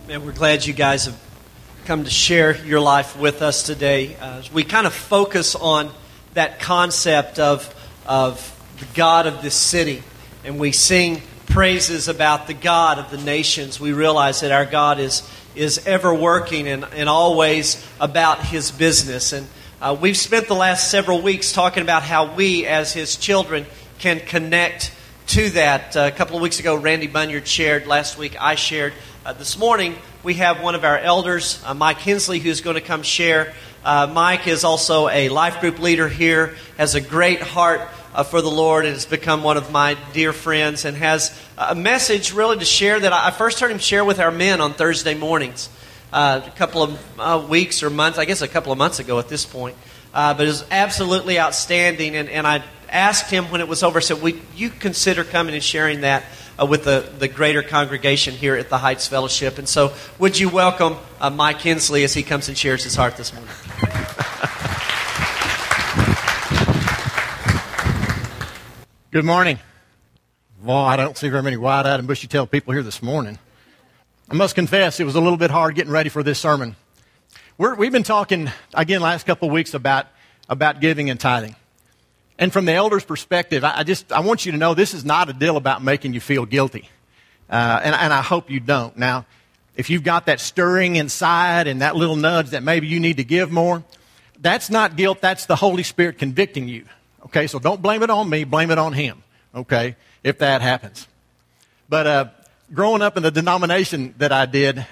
Man, we're glad you guys have come to share your life with us today. We kind of focus on that concept of the God of this city, and we sing praises about the God of the nations. We realize that our God is ever working and always about His business. And we've spent the last several weeks talking about how we, as His children, can connect to that. A couple of weeks ago, Randy Bunyard shared. Last week, I shared. This morning, we have one of our elders, Mike Hensley, who's going to come share. Mike is also a life group leader here, has a great heart for the Lord, and has become one of my dear friends, and has a message really to share that I first heard him share with our men on Thursday mornings a couple of weeks or months, I guess a couple of months ago at this point. But it was absolutely outstanding, and I asked him when it was over, I said, would you consider coming and sharing that with the greater congregation here at the Heights Fellowship? And so would you welcome Mike Hensley as he comes and shares his heart this morning. Good morning. Well, I don't see very many wide-eyed and bushy-tailed people here this morning. I must confess it was a little bit hard getting ready for this sermon. We've been talking, again, last couple of weeks about giving and tithing. And from the elder's perspective, I want you to know this is not a deal about making you feel guilty. And I hope you don't. Now, if you've got that stirring inside and that little nudge that maybe you need to give more, that's not guilt. That's the Holy Spirit convicting you. Okay, so don't blame it on me. Blame it on Him. Okay, if that happens. But growing up in the denomination that I did,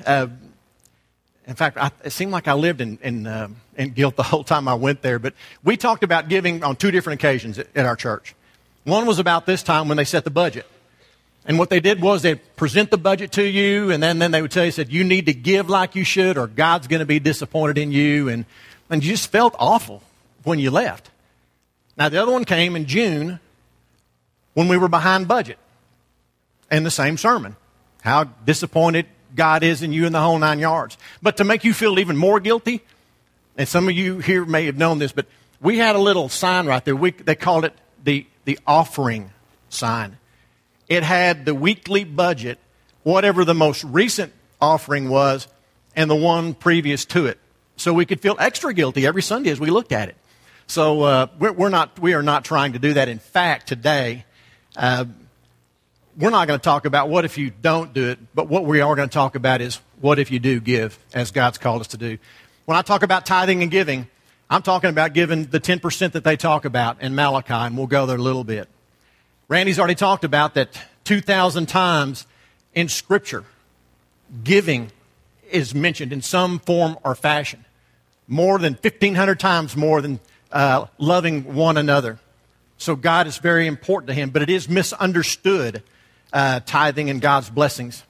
in fact, it seemed like I lived in guilt the whole time I went there. But we talked about giving on two different occasions at our church. One was about this time when they set the budget. And what they did was they'd present the budget to you, and then they would tell you, said, you need to give like you should, or God's going to be disappointed in you. And you just felt awful when you left. Now, the other one came in June when we were behind budget. And the same sermon. How disappointed God is in you in the whole 9 yards. But to make you feel even more guilty, and some of you here may have known this, but we had a little sign right there. They called it the offering sign. It had the weekly budget, whatever the most recent offering was, and the one previous to it. So we could feel extra guilty every Sunday as we looked at it. So we are not trying to do that. In fact, today, we're not going to talk about what if you don't do it, but what we are going to talk about is what if you do give, as God's called us to do. When I talk about tithing and giving, I'm talking about giving the 10% that they talk about in Malachi, and we'll go there a little bit. Randy's already talked about that 2,000 times in Scripture, giving is mentioned in some form or fashion. More than 1,500 times more than loving one another. So God is very important to Him, but it is misunderstood, tithing and God's blessings.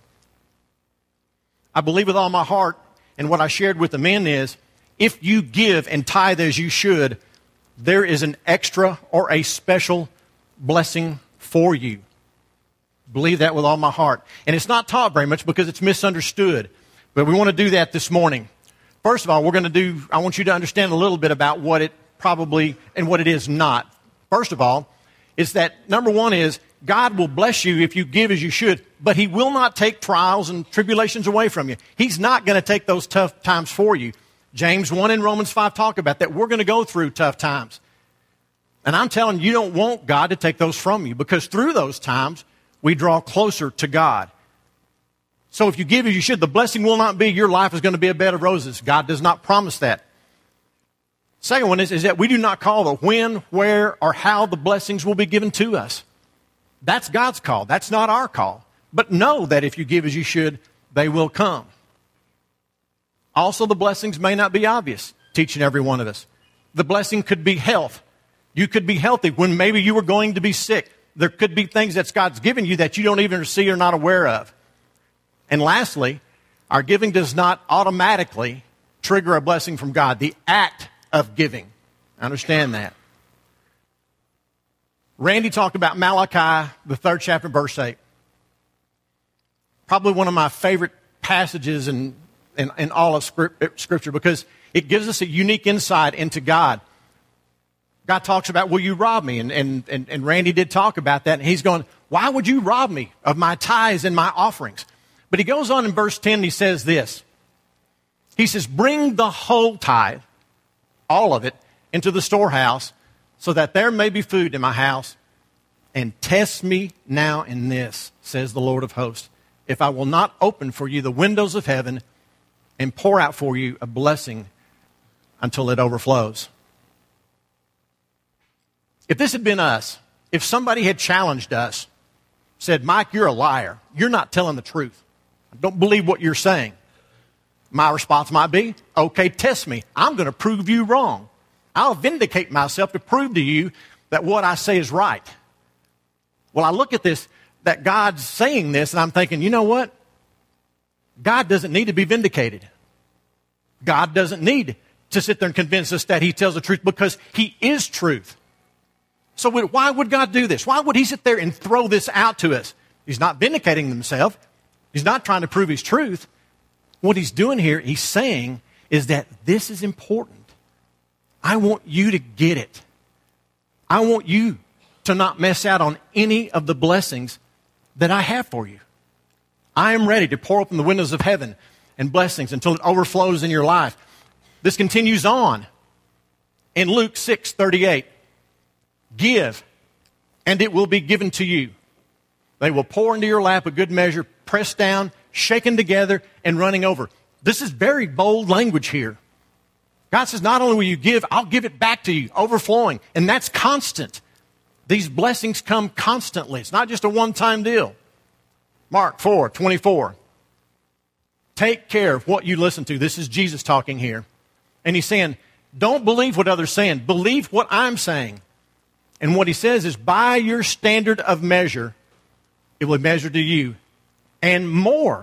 I believe with all my heart, and what I shared with the men is, if you give and tithe as you should, there is an extra or a special blessing for you. Believe that with all my heart. And it's not taught very much because it's misunderstood. But we want to do that this morning. First of all, I want you to understand a little bit about what it probably and what it is not. First of all, is that number one is God will bless you if you give as you should, but He will not take trials and tribulations away from you. He's not going to take those tough times for you. James 1 and Romans 5 talk about that. We're going to go through tough times. And I'm telling you don't want God to take those from you, because through those times, we draw closer to God. So if you give as you should, the blessing will not be your life is going to be a bed of roses. God does not promise that. Second one is that we do not call the when, where, or how the blessings will be given to us. That's God's call. That's not our call. But know that if you give as you should, they will come. Also, the blessings may not be obvious to each and every one of us. The blessing could be health. You could be healthy when maybe you were going to be sick. There could be things that God's given you that you don't even see or not aware of. And lastly, our giving does not automatically trigger a blessing from God. The act of giving. Understand that. Randy talked about Malachi, the 3rd chapter, verse 8. Probably one of my favorite passages in all of Scripture, because it gives us a unique insight into God. God talks about, will you rob me? And Randy did talk about that. And he's going, why would you rob me of my tithes and my offerings? But he goes on in verse 10 and he says this. He says, bring the whole tithe, all of it, into the storehouse, so that there may be food in my house. And test me now in this, says the Lord of hosts, if I will not open for you the windows of heaven and pour out for you a blessing until it overflows. If this had been us, if somebody had challenged us, said, Mike, you're a liar. You're not telling the truth. I don't believe what you're saying. My response might be, okay, test me. I'm going to prove you wrong. I'll vindicate myself to prove to you that what I say is right. Well, I look at this, that God's saying this, and I'm thinking, you know what? God doesn't need to be vindicated. God doesn't need to sit there and convince us that he tells the truth because he is truth. So why would God do this? Why would he sit there and throw this out to us? He's not vindicating himself. He's not trying to prove his truth. What he's doing here, he's saying, is that this is important. I want you to get it. I want you to not miss out on any of the blessings that I have for you. I am ready to pour open the windows of heaven and blessings until it overflows in your life. This continues on in Luke 6:38. Give, and it will be given to you. They will pour into your lap a good measure, pressed down, shaken together, and running over. This is very bold language here. God says, not only will you give, I'll give it back to you, overflowing. And that's constant. These blessings come constantly. It's not just a one-time deal. Mark 4:24. Take care of what you listen to. This is Jesus talking here. And he's saying, don't believe what others are saying. Believe what I'm saying. And what he says is, by your standard of measure, it will be measured to you. And more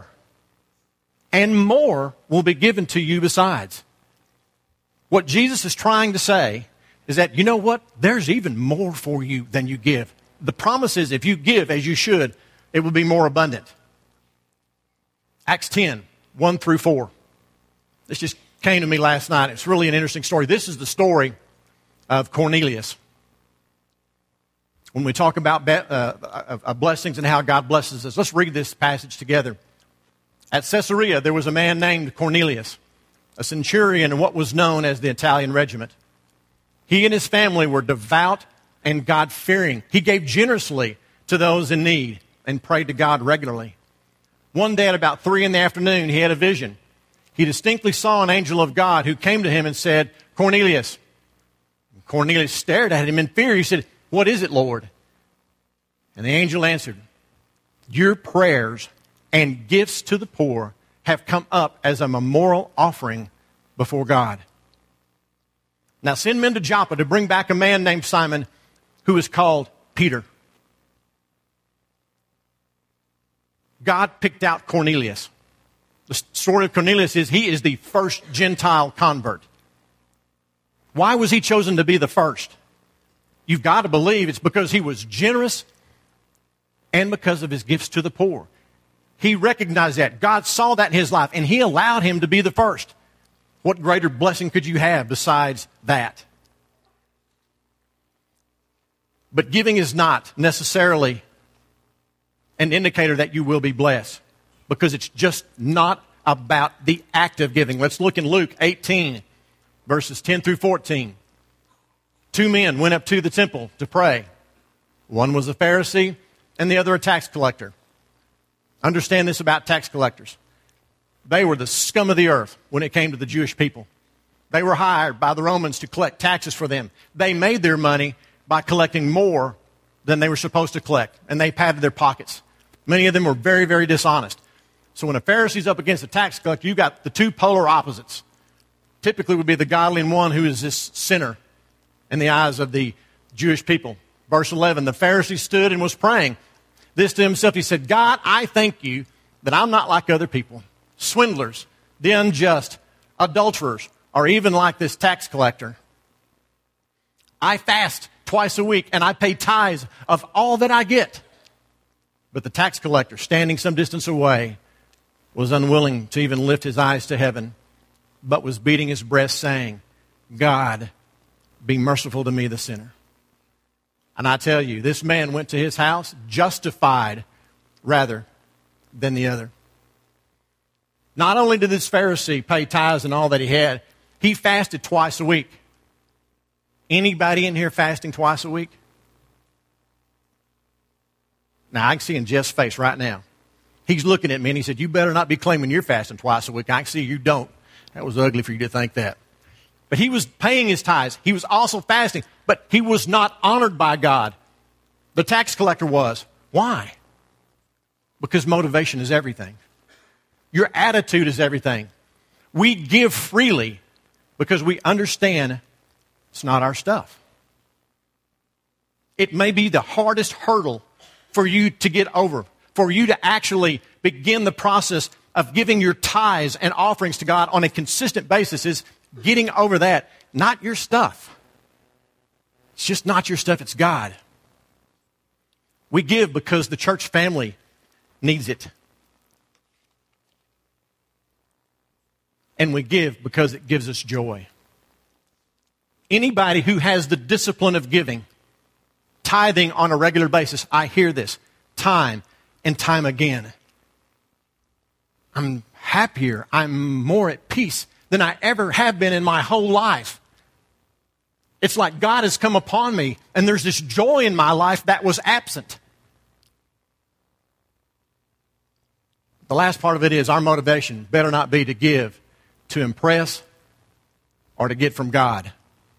will be given to you besides. What Jesus is trying to say is that, you know what? There's even more for you than you give. The promise is if you give as you should, it will be more abundant. Acts 10:1-4. This just came to me last night. It's really an interesting story. This is the story of Cornelius. When we talk about blessings and how God blesses us, let's read this passage together. At Caesarea, there was a man named Cornelius, a centurion in what was known as the Italian regiment. He and his family were devout and God-fearing. He gave generously to those in need and prayed to God regularly. One day at about 3 p.m, he had a vision. He distinctly saw an angel of God who came to him and said, Cornelius. Cornelius stared at him in fear. He said, what is it, Lord? And the angel answered, your prayers and gifts to the poor have come up as a memorial offering before God. Now send men to Joppa to bring back a man named Simon who is called Peter. God picked out Cornelius. The story of Cornelius is he is the first Gentile convert. Why was he chosen to be the first? You've got to believe it's because he was generous and because of his gifts to the poor. He recognized that. God saw that in his life, and he allowed him to be the first. What greater blessing could you have besides that? But giving is not necessarily an indicator that you will be blessed, because it's just not about the act of giving. Let's look in Luke 18, verses 10-14. 2 men went up to the temple to pray. One was a Pharisee and the other a tax collector. Understand this about tax collectors. They were the scum of the earth when it came to the Jewish people. They were hired by the Romans to collect taxes for them. They made their money by collecting more than they were supposed to collect, and they padded their pockets. Many of them were very, very dishonest. So when a Pharisee's up against a tax collector, you've got the two polar opposites. Typically would be the godly and one who is this sinner in the eyes of the Jewish people. Verse 11, the Pharisee stood and was praying this to himself. He said, God, I thank you that I'm not like other people, swindlers, the unjust, adulterers, or even like this tax collector. I fast twice a week and I pay tithes of all that I get. But the tax collector, standing some distance away, was unwilling to even lift his eyes to heaven, but was beating his breast, saying, God, be merciful to me, the sinner. And I tell you, this man went to his house justified rather than the other. Not only did this Pharisee pay tithes and all that he had, he fasted twice a week. Anybody in here fasting twice a week? Now, I can see in Jeff's face right now. He's looking at me and he said, you better not be claiming you're fasting twice a week. I can see you don't. That was ugly for you to think that. But he was paying his tithes. He was also fasting, but he was not honored by God. The tax collector was. Why? Because motivation is everything. Your attitude is everything. We give freely because we understand it's not our stuff. It may be the hardest hurdle for you to get over, for you to actually begin the process of giving your tithes and offerings to God on a consistent basis is getting over that. Not your stuff. It's just not your stuff, it's God. We give because the church family needs it. And we give because it gives us joy. Anybody who has the discipline of giving, tithing on a regular basis, I hear this time and time again. I'm happier, I'm more at peace than I ever have been in my whole life. It's like God has come upon me and there's this joy in my life that was absent. The last part of it is our motivation better not be to give to impress or to get from God.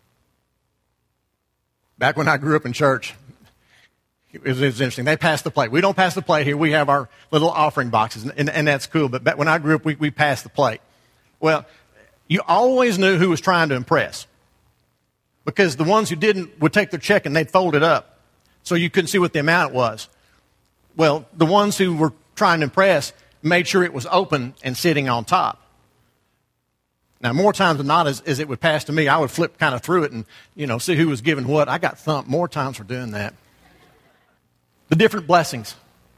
Back when I grew up in church, it was interesting. They passed the plate. We don't pass the plate here. We have our little offering boxes, and that's cool. But back when I grew up, we passed the plate. Well, you always knew who was trying to impress. Because the ones who didn't would take their check and they'd fold it up so you couldn't see what the amount was. Well, the ones who were trying to impress made sure it was open and sitting on top. Now, more times than not, as it would pass to me, I would flip kind of through it and, see who was giving what. I got thumped more times for doing that. The different blessings.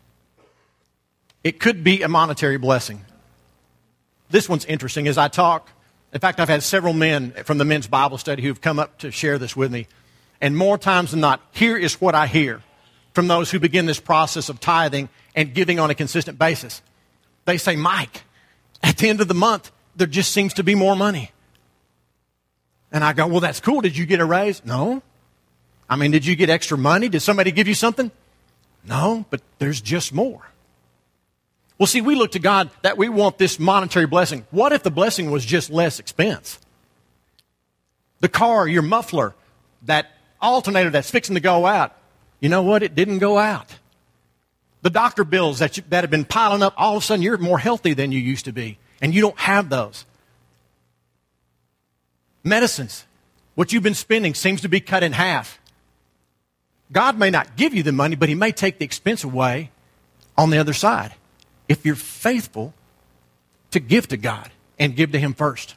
It could be a monetary blessing. This one's interesting. As I talk, in fact, I've had several men from the men's Bible study who've come up to share this with me. And more times than not, here is what I hear from those who begin this process of tithing and giving on a consistent basis. They say, Mike, at the end of the month, there just seems to be more money. And I go, well, that's cool. Did you get a raise? No. I mean, did you get extra money? Did somebody give you something? No, but there's just more. Well, see, we look to God that we want this monetary blessing. What if the blessing was just less expense? The car, your muffler, that alternator that's fixing to go out. You know what? It didn't go out. The doctor bills that have been piling up, all of a sudden you're more healthy than you used to be, and you don't have those. Medicines, what you've been spending seems to be cut in half. God may not give you the money, but He may take the expense away on the other side if you're faithful to give to God and give to Him first.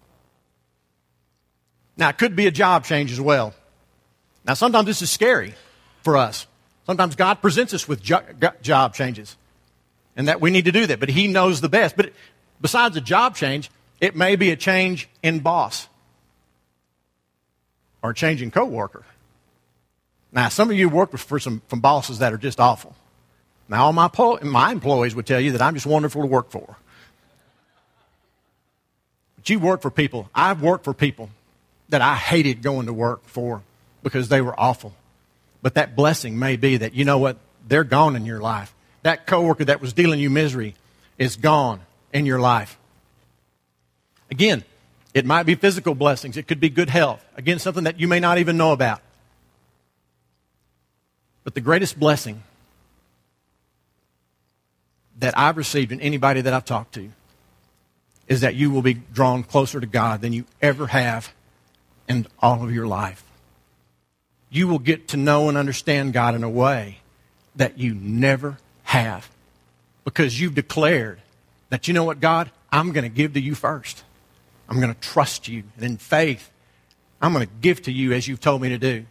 Now, it could be a job change as well. Now, sometimes this is scary for us. Sometimes God presents us with job changes, and that we need to do that, but He knows the best. But besides a job change, it may be a change in boss or a change in coworker. Now, some of you work for some bosses that are just awful. Now, all my employees would tell you that I'm just wonderful to work for. But you work for people. I've worked for people that I hated going to work for because they were awful. But that blessing may be that, you know what, they're gone in your life. That coworker that was dealing you misery is gone in your life. Again, it might be physical blessings. It could be good health. Again, something that you may not even know about. But the greatest blessing that I've received in anybody that I've talked to is that you will be drawn closer to God than you ever have in all of your life. You will get to know and understand God in a way that you never have, because you've declared that, you know what, God, I'm going to give to you first. I'm going to trust you. And in faith, I'm going to give to you as you've told me to do.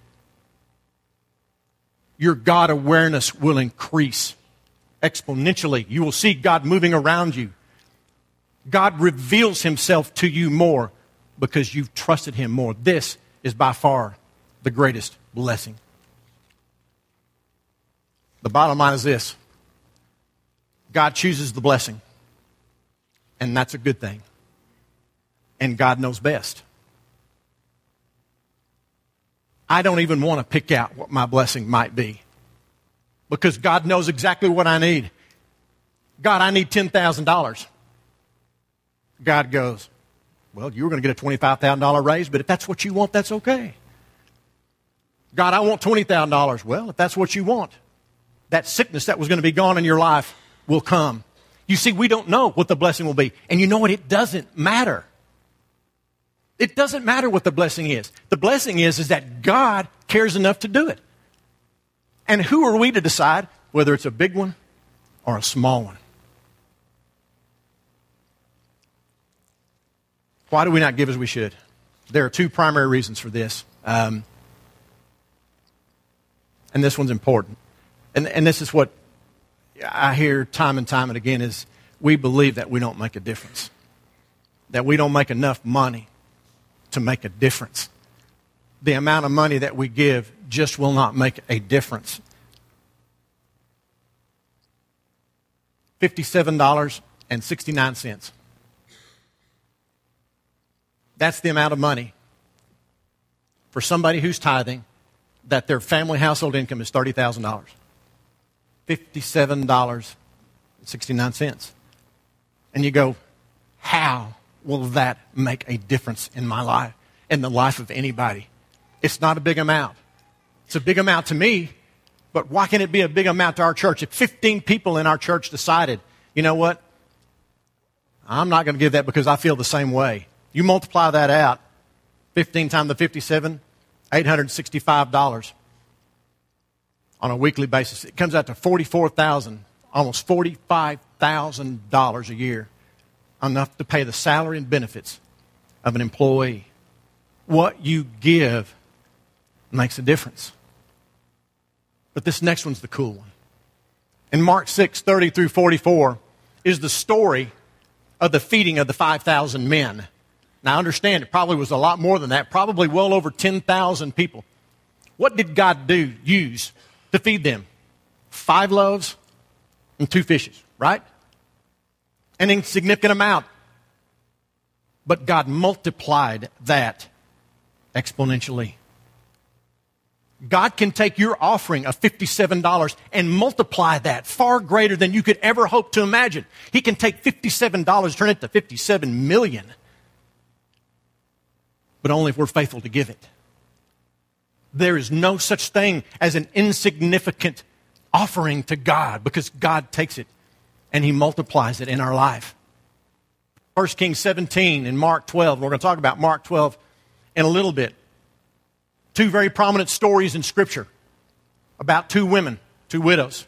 Your God awareness will increase exponentially. You will see God moving around you. God reveals Himself to you more because you've trusted Him more. This is by far the greatest blessing. The bottom line is this: God chooses the blessing, And that's a good thing. And God knows best. I don't even want to pick out what my blessing might be, because God knows exactly what I need. God, I need $10,000. God goes, well, you were going to get a $25,000 raise, but if that's what you want, that's okay. God, I want $20,000. Well, if that's what you want, that sickness that was going to be gone in your life will come. You see, we don't know what the blessing will be. And you know what? It doesn't matter. It doesn't matter what the blessing is. The blessing is that God cares enough to do it. And who are we to decide whether it's a big one or a small one? Why do we not give as we should? There are two primary reasons for this. And this one's important. And this is what I hear time and time and again is we believe that we don't make a difference. That we don't make enough money to make a difference. The amount of money that we give just will not make a difference. $57.69. That's the amount of money for somebody who's tithing that their family household income is $30,000. $57.69. And you go, how will that make a difference in my life, in the life of anybody? It's not a big amount. It's a big amount to me, but why can't it be a big amount to our church? If 15 people in our church decided, you know what? I'm not going to give that because I feel the same way. You multiply that out, 15 times the 57, $865 on a weekly basis. It comes out to $44,000, almost $45,000 a year, enough to pay the salary and benefits of an employee. What you give makes a difference. But this next one's the cool one. In Mark 6:30 through 44 is the story of the feeding of the 5,000 men. Now, understand, it probably was a lot more than that, probably well over 10,000 people. What did God use to feed them? 5 loaves and 2 fishes, right? An insignificant amount. But God multiplied that exponentially. God can take your offering of $57 and multiply that far greater than you could ever hope to imagine. He can take $57, turn it to $57 million. But only if we're faithful to give it. There is no such thing as an insignificant offering to God, because God takes it and He multiplies it in our life. 1 Kings 17 and Mark 12. We're going to talk about Mark 12 in a little bit. 2 very prominent stories in Scripture about 2 women, 2 widows.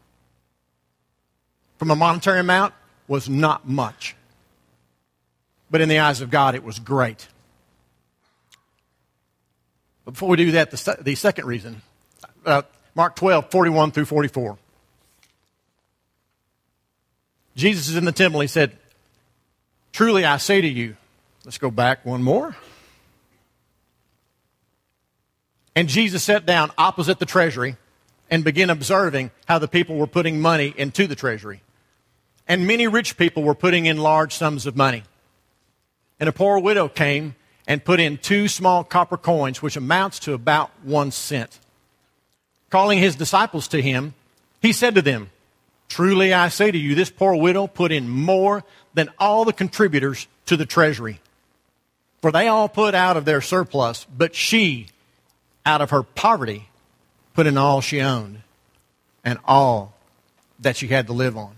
From a monetary amount, was not much. But in the eyes of God, it was great. But before we do that, the second reason, Mark 12, 41 through 44. Jesus is in the temple. He said, truly I say to you, let's go back one more. And Jesus sat down opposite the treasury and began observing how the people were putting money into the treasury. And many rich people were putting in large sums of money. And a poor widow came and put in 2 small copper coins, which amounts to about 1 cent. Calling his disciples to him, he said to them, truly I say to you, this poor widow put in more than all the contributors to the treasury. For they all put out of their surplus, but she, out of her poverty, put in all she owned and all that she had to live on.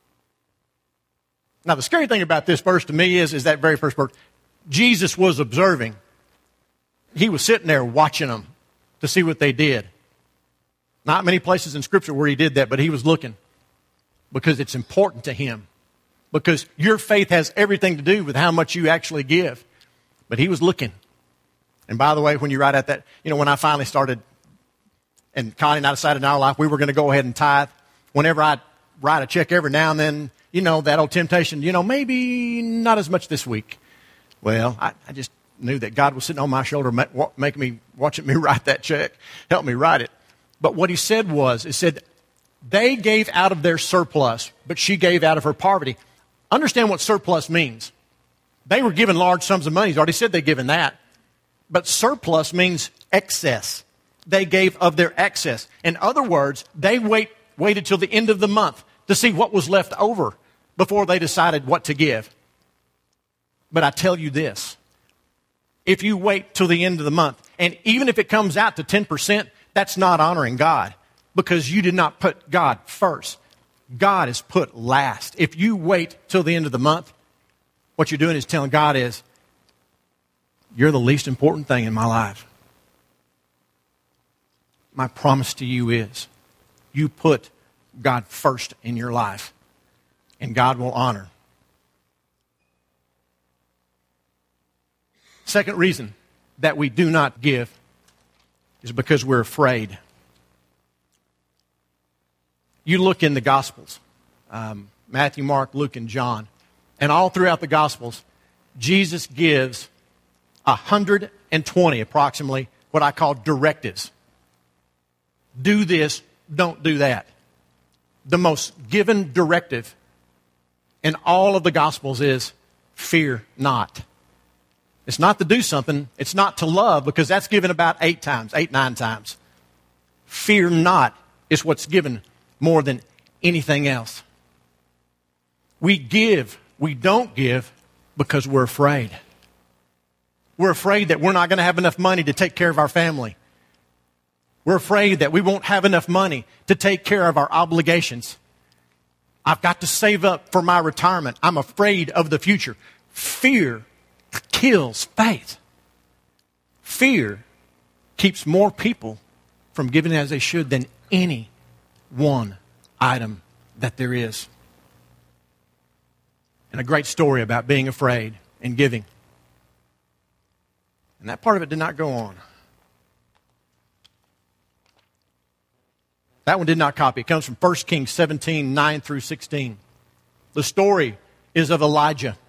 Now, the scary thing about this verse to me is that very first verse. Jesus was observing. He was sitting there watching them to see what they did. Not many places in Scripture where He did that, but He was looking because it's important to Him. Because your faith has everything to do with how much you actually give. But He was looking. And by the way, when you write out that, when I finally started, and Connie and I decided in our life we were going to go ahead and tithe, whenever I write a check every now and then, that old temptation, maybe not as much this week. Well, I just knew that God was sitting on my shoulder watching me write that check, help me write it. But what He said was, they gave out of their surplus, but she gave out of her poverty. Understand what surplus means. They were given large sums of money. He's already said they'd given that. But surplus means excess. They gave of their excess. In other words, they waited till the end of the month to see what was left over before they decided what to give. But I tell you this, if you wait till the end of the month, and even if it comes out to 10%, that's not honoring God because you did not put God first. God is put last. If you wait till the end of the month, what you're doing is telling God is, you're the least important thing in my life. My promise to you is, you put God first in your life, and God will honor. Second reason that we do not give is because we're afraid. You look in the Gospels, Matthew, Mark, Luke, and John, and all throughout the Gospels, Jesus gives 120 approximately what I call directives. Do this, don't do that. The most given directive in all of the Gospels is fear not. It's not to do something. It's not to love because that's given about 8, 9 times. Fear not is what's given more than anything else. We don't give because we're afraid. We're afraid that we're not going to have enough money to take care of our family. We're afraid that we won't have enough money to take care of our obligations. I've got to save up for my retirement. I'm afraid of the future. Fear kills faith. Fear keeps more people from giving as they should than any one item that there is. And a great story about being afraid and giving. And that part of it did not go on. That one did not copy. It comes from 1 Kings 17, 9 through 16. The story is of Elijah.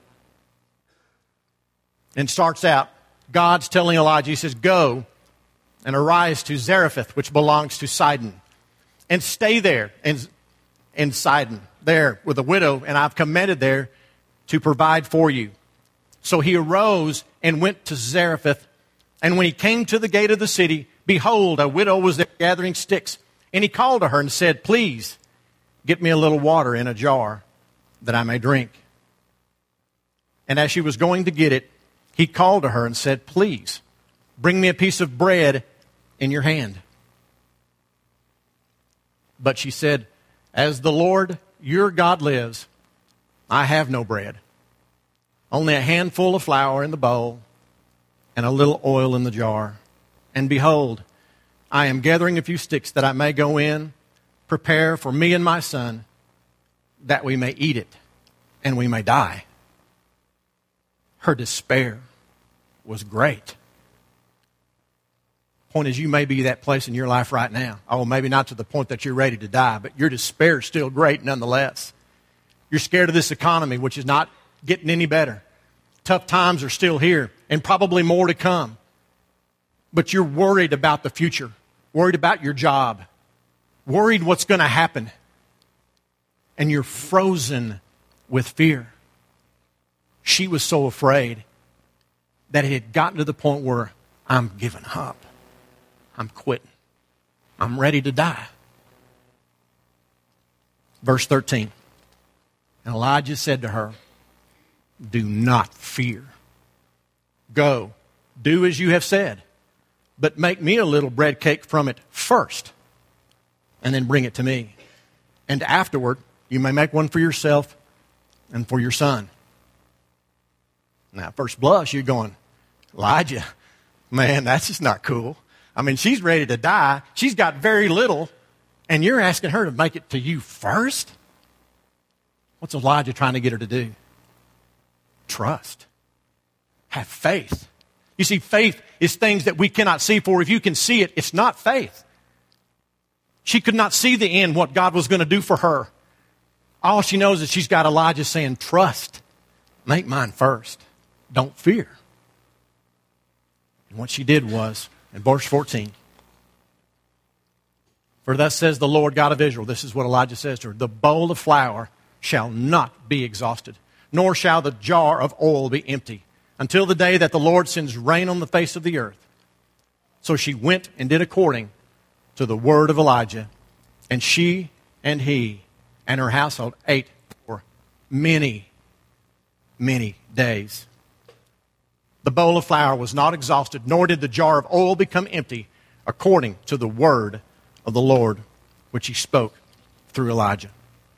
And starts out, God's telling Elijah, he says, go and arise to Zarephath, which belongs to Sidon. And stay there in Sidon, there with a widow, and I've commanded there to provide for you. So he arose and went to Zarephath. And when he came to the gate of the city, behold, a widow was there gathering sticks. And he called to her and said, please, get me a little water in a jar that I may drink. And as she was going to get it, he called to her and said, please, bring me a piece of bread in your hand. But she said, as the Lord your God lives, I have no bread. Only a handful of flour in the bowl and a little oil in the jar. And behold, I am gathering a few sticks that I may go in, prepare for me and my son, that we may eat it and we may die. Her despair was great. Point is, you may be that place in your life right now. Oh, maybe not to the point that you're ready to die, but your despair is still great nonetheless. You're scared of this economy, which is not getting any better. Tough times are still here, and probably more to come. But you're worried about the future, worried about your job, worried what's going to happen. And you're frozen with fear. She was so afraid that it had gotten to the point where I'm giving up. I'm quitting. I'm ready to die. Verse 13. And Elijah said to her, do not fear. Go, do as you have said, but make me a little bread cake from it first, and then bring it to me. And afterward, you may make one for yourself and for your son. Now, first blush, you're going, Elijah, man, that's just not cool. I mean, she's ready to die. She's got very little, and you're asking her to make it to you first? What's Elijah trying to get her to do? Trust. Have faith. You see, faith is things that we cannot see, for if you can see it, it's not faith. She could not see the end, what God was going to do for her. All she knows is she's got Elijah saying, trust. Make mine first. Don't fear. And what she did was, in verse 14, for thus says the Lord God of Israel, this is what Elijah says to her, the bowl of flour shall not be exhausted, nor shall the jar of oil be empty, until the day that the Lord sends rain on the face of the earth. So she went and did according to the word of Elijah, and she and he and her household ate for many, many days. The bowl of flour was not exhausted, nor did the jar of oil become empty, according to the word of the Lord, which he spoke through Elijah.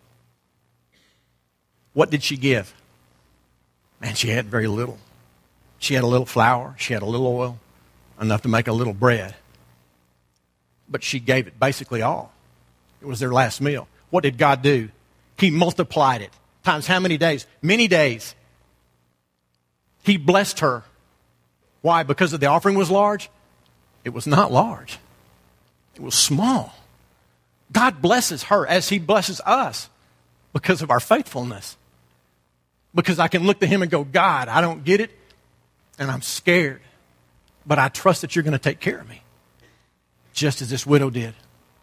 What did she give? Man, she had very little. She had a little flour. She had a little oil, enough to make a little bread. But she gave it basically all. It was their last meal. What did God do? He multiplied it. Times how many days? Many days. He blessed her. Why? Because the offering was large? It was not large. It was small. God blesses her as he blesses us because of our faithfulness. Because I can look to him and go, God, I don't get it, and I'm scared, but I trust that you're going to take care of me, just as this widow did.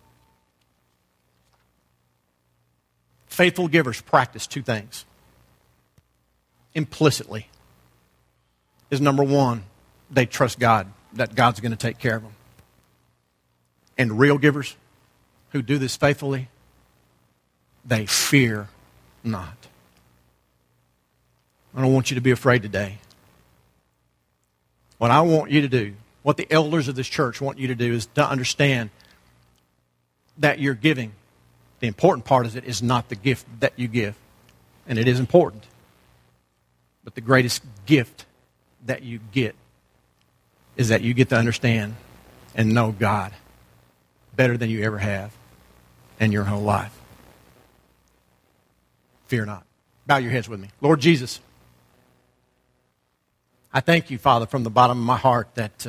Faithful givers practice two things. Implicitly is number one, they trust God, that God's going to take care of them. And real givers who do this faithfully, they fear not. I don't want you to be afraid today. What I want you to do, what the elders of this church want you to do, is to understand that your giving, the important part of it is not the gift that you give. And it is important. But the greatest gift that you get is that you get to understand and know God better than you ever have in your whole life. Fear not. Bow your heads with me. Lord Jesus, I thank you, Father, from the bottom of my heart that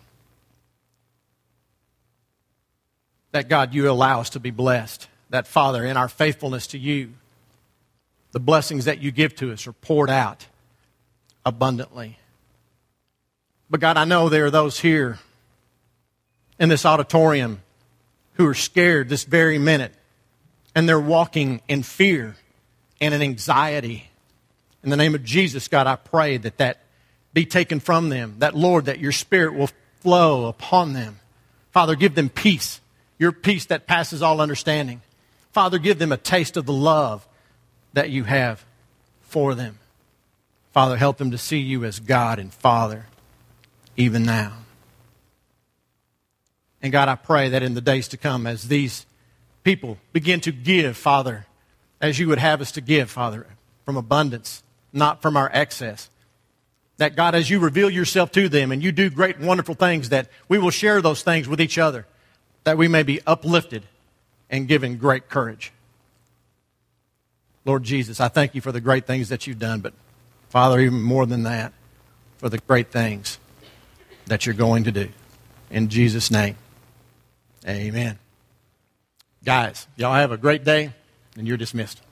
God, you allow us to be blessed. That, Father, in our faithfulness to you, the blessings that you give to us are poured out abundantly. But God, I know there are those here in this auditorium who are scared this very minute, and they're walking in fear and in anxiety. In the name of Jesus, God, I pray that be taken from them, that, Lord, that your Spirit will flow upon them. Father, give them peace, your peace that passes all understanding. Father, give them a taste of the love that you have for them. Father, help them to see you as God and Father, even now. And God, I pray that in the days to come, as these people begin to give, Father, as you would have us to give, Father, from abundance, not from our excess, that God, as you reveal yourself to them and you do great and wonderful things, that we will share those things with each other, that we may be uplifted and given great courage. Lord Jesus, I thank you for the great things that you've done, but Father, even more than that, for the great things that you're going to do. In Jesus' name, amen. Guys, y'all have a great day, and you're dismissed.